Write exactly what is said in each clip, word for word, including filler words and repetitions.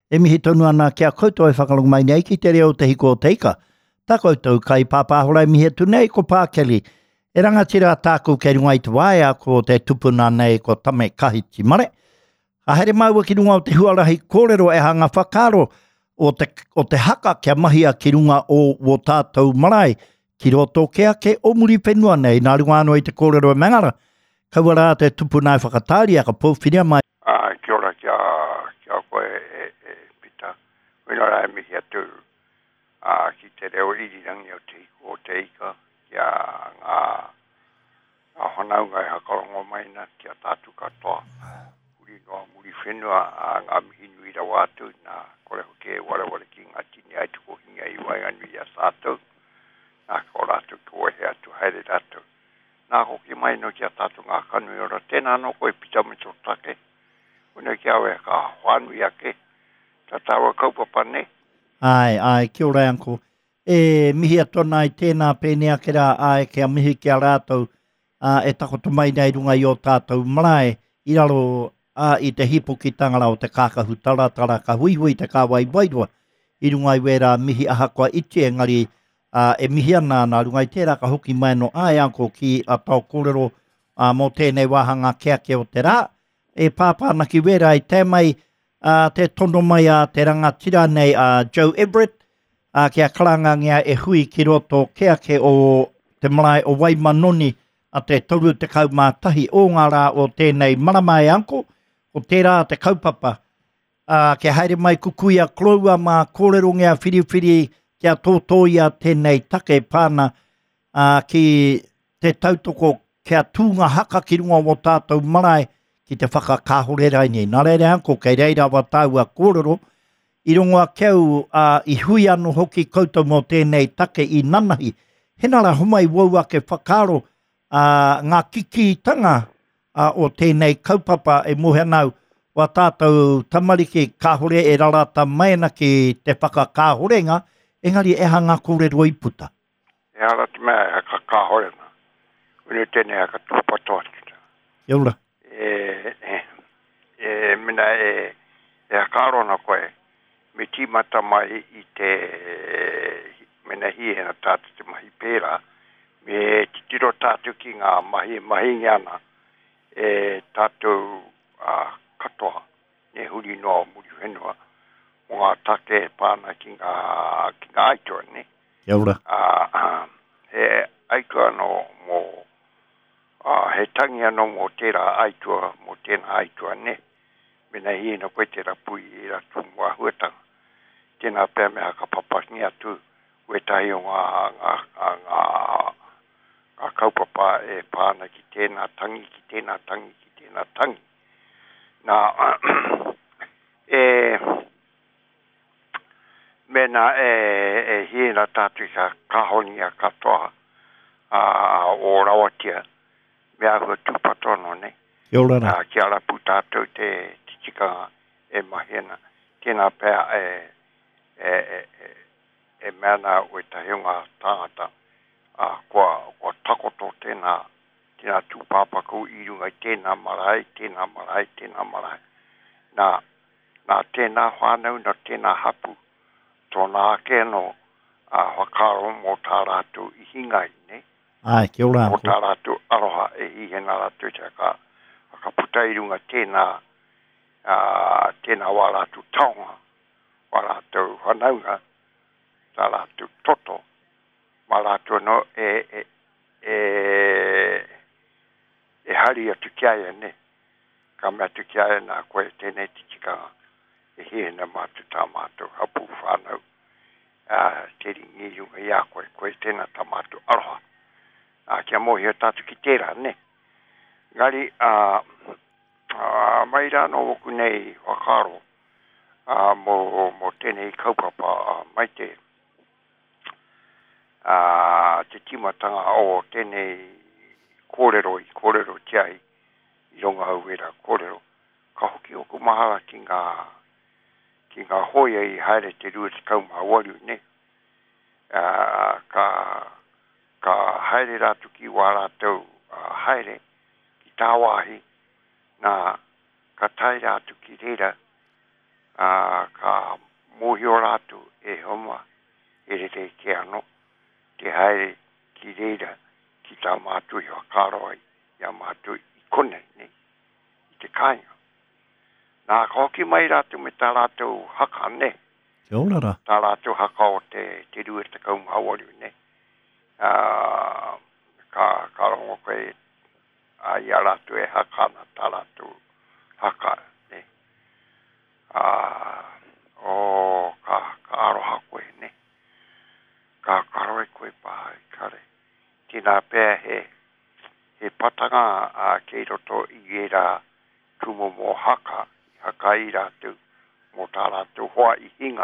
E mihi tonu ana kia koutou e whakalong mai nei ki te reo te hiko o teika. Tā koutou kai pāpāhorai mihi tu nei ko Pākeli. E rangatira tākou kei runga i te waea ko te tupuna nei ko tame kahiti mare. A here maua ki runga o te huarahi kōrero e hanga whakaro o te, o te haka kia mahia ki runga o, o tātou marae. Ki roto kea ke o muri whenua nei. Nā runga anō i te kōrero e mangara. Kaua te tupuna e whakatāri a ka pōwhiria mai. Ah, kia ora kia, kia koe e, e pita. Wina rai mihi atu ah, ki te reo irirangi o te iko o te ika. Kia ngā, ngā whanaunga e hakarongo maina kia tātu katoa. Uri noa muri whenua a ngā mihi nui rau atu nā kore hoke e wara wara ki ngā tini ai tuko hinga i wainganu i a sātou. Nā kora atu koe he atu haere atu. Nā hoki mai no kia tātu ngā kanui ora tēnā no koe pita me tō take. Una kia awe ka whanu i ake. Ta tawa kaupapa ne. Ai, ai, kia ora anko. E mihi atona i tēnā pēnea ke rā ai kia mihi kia rātou uh, e takoto mai nei runga i o tātou marae i raro uh, i te hipo ki tangara o te kākahu taratara ka hui hui te kāwai wairua i runga i wera mihi ahakoa iti engari uh, e mihi ana nā runga i tērā ka hoki mai no ai anko ki a tau kōrero uh, mō tēnei wāhanga kia ke o te rā. E pāpāna ki wera i te mai uh, te tono mai a te rangatira nei a uh, Joe Everett, uh, kia karangangia e hui ki roto kia ke o te marae o Waimanoni a te toru te kaumātahi o ngā rā o tēnei maramai anko, o tērā te kaupapa. Uh, kia haere mai kukuia kloua mā kōrero ngea whiriwhiri kia tōtoia tēnei take pāna uh, ki te tautoko kia tūnga haka ki runga o tātou marae ki te whakakāhorerai nei. Nā reire anko kei reira wa tāua kōrero, i rongoa keu uh, i hui anu hoki koutou mō tēnei take i nanahi. Henara humai wau ake whakaro uh, ngā kikitanga uh, o tēnei kaupapa e mohenau wa tātou tamariki kāhore e rarata maina ki te whakakāhorenga, engari e hanga kōrero i puta. E ala te mea e haka kāhorenga. Unu tēnei haka tūpatoa. Ia ura. E, e, e mina e, e akarona koe me tīmata mai i te mina hi hena tātu te mahi pēra me titiro tātu ki ngā mahi mahi ngiana e tātu uh, katoa ne huri noa muri whenua o ngā take pāna ki ngā, ki ngā aitoa ne. Ia ura. Uh, uh, he aitoa no mō Uh, he tangi anō mō tērā aitua, mō tēnā aitua ne. Mena hi na koe tērā pui i ratu mua huetanga. Tēnā pēr mea ka papakingi atu huetahi o ngā, ngā, ngā, ngā, ngā kaupapa e pāna ki tēnā tangi, ki tēnā tangi, ki tēnā tangi. Nā, e, mena e, e hi na tātu ka kahoni a katoa uh, o rawatia. Mea hua tūpatono ne. Iorana. Uh, ki ala putātou te titikanga e mahena. Tēnā pēr e, e, e, e, e meana ue tahionga tāngata. Uh, kua, kua takoto tēnā, tēnā tūpāpaku i runga i tēnā marae, tēnā marae, tēnā marae. Nā, nā tēnā whānau, nā tēnā hapu. Tōnā ake no uh, wakaro mō tā rātou i hingai ne. Ai, kia ora. O tā rātu aroha e hi hena rātu te ka, ka puta i runga tēnā, uh, tēnā wā rātu taonga, wā rātu whanaunga, tā rātu toto, wā rātu no e, e, e, e hari atu kiaia ne, ka mea tu kiaia nā koe tēnei titikanga, e hi hena mātu tā mātu hapu whanau, uh, te ringi runga i a koe, koe tēnā tā mātu aroha. A kia mohi o tātu ki tērā, ne. Ngari, uh, uh, mai rā no woku nei wakaro uh, mō, mō tēnei kaupapa uh, mai te uh, te timatanga o tēnei kōrero i kōrero tiai i ronga hauera kōrero. Ka hoki o kumahara ki ngā, ki ngā hoia i haere te rua te kauma waru, ne. Uh, ka... ka haere rātu ki wā rātou uh, haere ki tā wāhi nā ka tai rātu ki reira uh, ka te ke ano, te haere ki reira ki tā mātui wa kāroai, ia mātui i kone, ne, i te kāinga. Nā koki mai rātu me tā rātou haka, ne. Kia ora rā. Tā rātou haka o te, te rua te kaunga hawari, ne. Uh, ka, ka rongo koe, a uh, ia rātou e haka na tā rātou haka, ne. Uh, o ka, ka aroha koe, ne. Ka karoe koe pāi kare. Tina pēr he, he patanga a uh, kei roto i era kumo mō haka, haka i rātou, mō tā rātou hoa i hinga,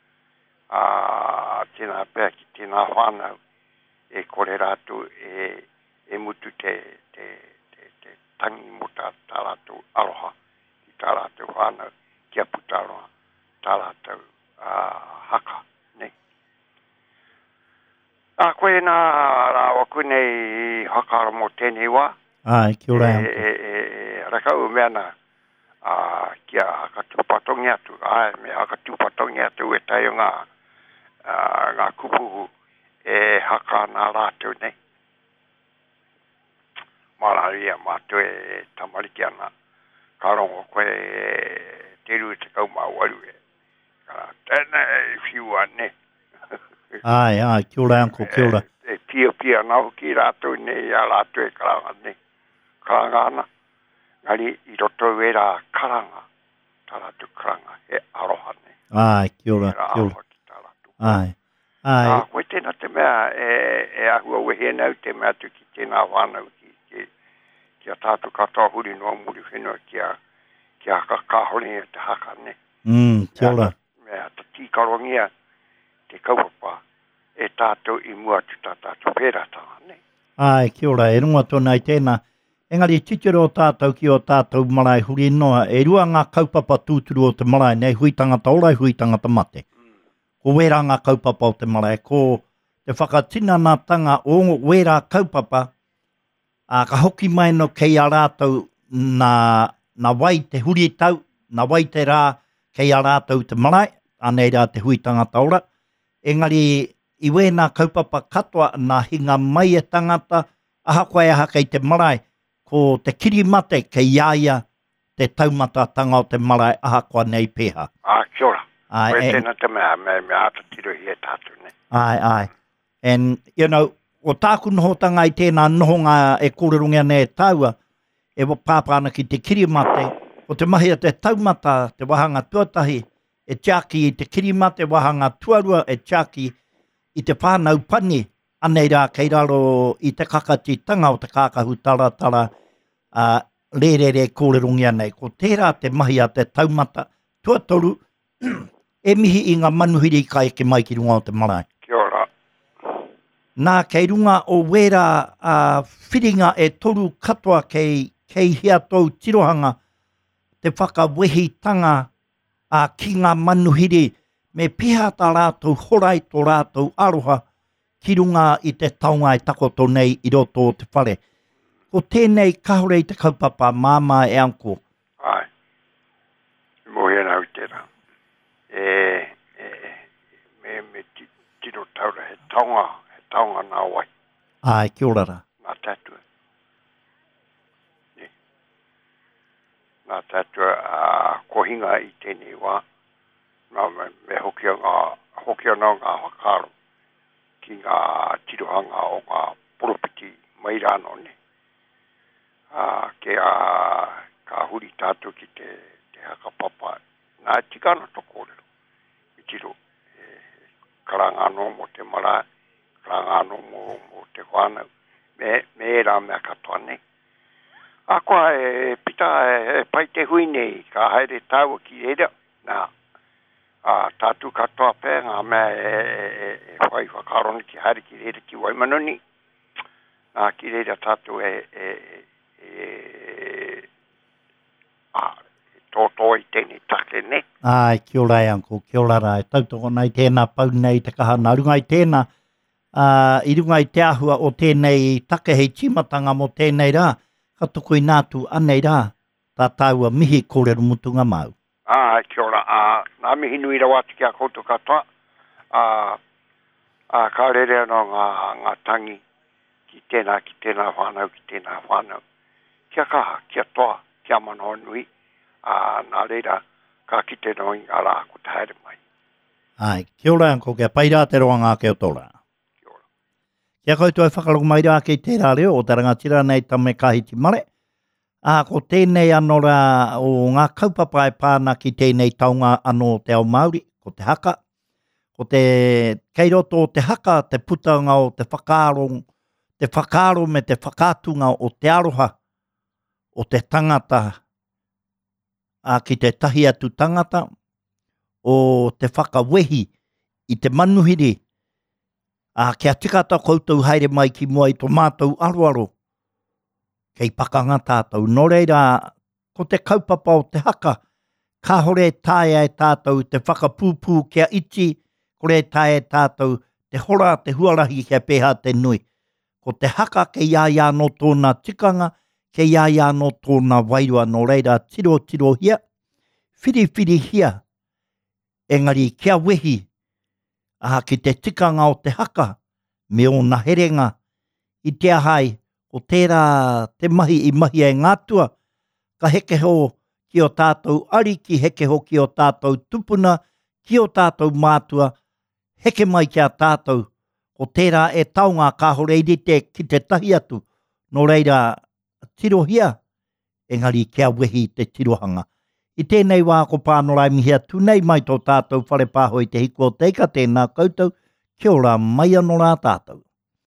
uh, tina pēr ki tina whānau, e kore rātou e, e mutu te, te, te, te tangi mō tā, tā rātou aroha, ki tā rātou whānau, kia putaroa, tā rātou uh, haka, ne. A koe nā rā waku nei hakara mō tēnei wā. Ai, kia ora. E, e, e, e rakau mea nā uh, kia haka tūpatongi atu. Ai, me haka tūpatongi atu e tai o ngā, uh, ngā kupuhu e haka nā rātou nei. Mararia mātou e tamariki ana. Ka rongo koe te rua te kaumā waru e. Ka tēnei whiua ne. Ai, ai, kia ora anko, kia ora. E, e pia pia nau ki rātou ne, ia rātou e karanga ne. Karanga ana. Ngari i roto e rā karanga. Tā rātou karanga, e aroha ne. Ai, kia ora, kia ora. Ai, ai. Ah, koe tēnā te mea, e, e ahua wehe nau te mea tu ki tēnā wānau ki, ki, ki a tātou katoa huri noa muri whenua ki a, ki a kakahore e te haka ne. Mm, kia ora. Mea ta tīkarongia te kaupapa e tātou i mua tu tā tātou pērātanga, ne? Ai, kia ora, e runga tōna i tēnā. Engari, titiro o tātou ki o tātou marae huri noa, e rua ngā kaupapa tūturu o te marae, nei hui tangata orai, hui tangata mate. Mm. Ko wera ngā kaupapa o te marae, ko te whakatina nā tanga o wera kaupapa, a ka hoki mai no kei a rātou nā, nā wai te huri tau, nā wai te rā kei a rātou te marae, anei rā te hui tangata ora. Engari, i wēnā kaupapa katoa nā hinga mai e tangata, aha koe aha kei te marae, ko te kiri mate kei iaia te taumata tanga o te marae aha koa nei pēha. Ah, kia ora. Ai, Koe and, tēnā te mea, me, me ata tiro hi e tātou, ne? ai, ai. And, you know, o tāku nohotanga i tēnā nohonga e kōrerungia nei e taua, e wa pāpāna ki te kiri mate, o te mahi a te taumata, te wahanga tuatahi, e tiaki i te kirimate wahanga tuarua e tiaki i te whānau pani anei rā kei raro i te kakatitanga o te kākahu taratara uh, rērere kōrerungia nei. Ko tērā te mahi a te taumata tuatoru e mihi i ngā manuhiri ka eke mai ki runga o te marae. Kia ora. Nā kei runga o wera uh, whiringa e toru katoa kei, kei hia tau tirohanga te whakawehitanga a ki ngā manuhiri me piha tā rātou horai tō rātou aroha ki runga i te taunga e takoto nei i roto o te whare. Ko tēnei kahore i te kaupapa māma e anko. Ai. Mohi nau tērā. E, e, me, me tiro taura he taunga, he taunga nā wai. Ai, kia ora rā. Nā tātua. Nā tātua uh, kohinga i tēnei wā. Nā me, me hokia ngā, hokia nā ngā whakaro ki ngā tirohanga o ngā poropiti mai rāno ne. Uh, ke a ka huri tātou ki te, te haka papa. Nā tikana to kōrero. I tiro. E, karanga no mo te mara, karanga no mo, mo te whānau. Me, me e rā mea katoa ne. A koa e pita e, e pai te hui nei, ka haere tāua ki era. Nā, a tātu katoa pē, ngā mea e, e, e whai whakaroni ki haere ki era ki Waimanoni. Nā, ki era tātu e, e, e, a, e tōtō i tēnei take ne. Ai, kia ora e anko, kia ora rā. E tautoko nei tēnā pau nei te kahana. Runga i tēnā, uh, i runga i te ahua o tēnei take hei timatanga mo tēnei rā. Ka tuku i nātu anei rā, tā tāua mihi kōrero mutunga mau. Ah, kia ora. Uh, nā mihi nui rawa te kia koutou katoa. Uh, a ka rere no ngā, ngā tangi ki tēnā, ki tēnā whānau, ki tēnā whānau. Kia kaha, kia toa, kia manoa nui, a nā reira, ka kite no i ngā rā ko te haere mai. Ai, kia ora anko, kia paira te roa ngā kia tōra. Kia ora. Kia koutou e whakarongo mai rā kei tērā reo, o te rangatira nei tame kahiti mare. A ko tēnei anō rā o ngā kaupapa e pāna ki tēnei taunga anō te ao Māori, ko te haka. Ko te keiroto o te haka, te putanga o te whakaaro, te whakaaro me te whakātunga o te aroha, o te tangata, a ki te tahi atu tangata, o te whakawehi i te manuhiri, a kia tikata koutou haere mai ki mua i tō mātou aroaro, kei pakanga tātou. Nō reira, ko te kaupapa o te haka, ka hore tāia e tātou, te whakapūpū kia iti, kore tāia e tātou, te hora, te huarahi kia pēha te nui. Ko te haka ke iaia no tōna tikanga, ke iaia no tōna wairua. Nō reira, tiro tiro hia, whiri whiri hia, engari kia wehi, a ki te tikanga o te haka, me o na herenga, i te ahai, o tērā te mahi i mahi e ngātua, ka heke ho ki o tātou ariki, heke ho ki o tātou tupuna, ki o tātou mātua, heke mai ki a tātou, o tērā e taunga ka hore i te ki te tahi atu, no reira tirohia, engari kia wehi te tirohanga. I tēnei wā ko pānorai mihia tunei mai tō tātou whare pāhoi te hiko o teika tēnā koutou, kia ora mai anō rā tātou.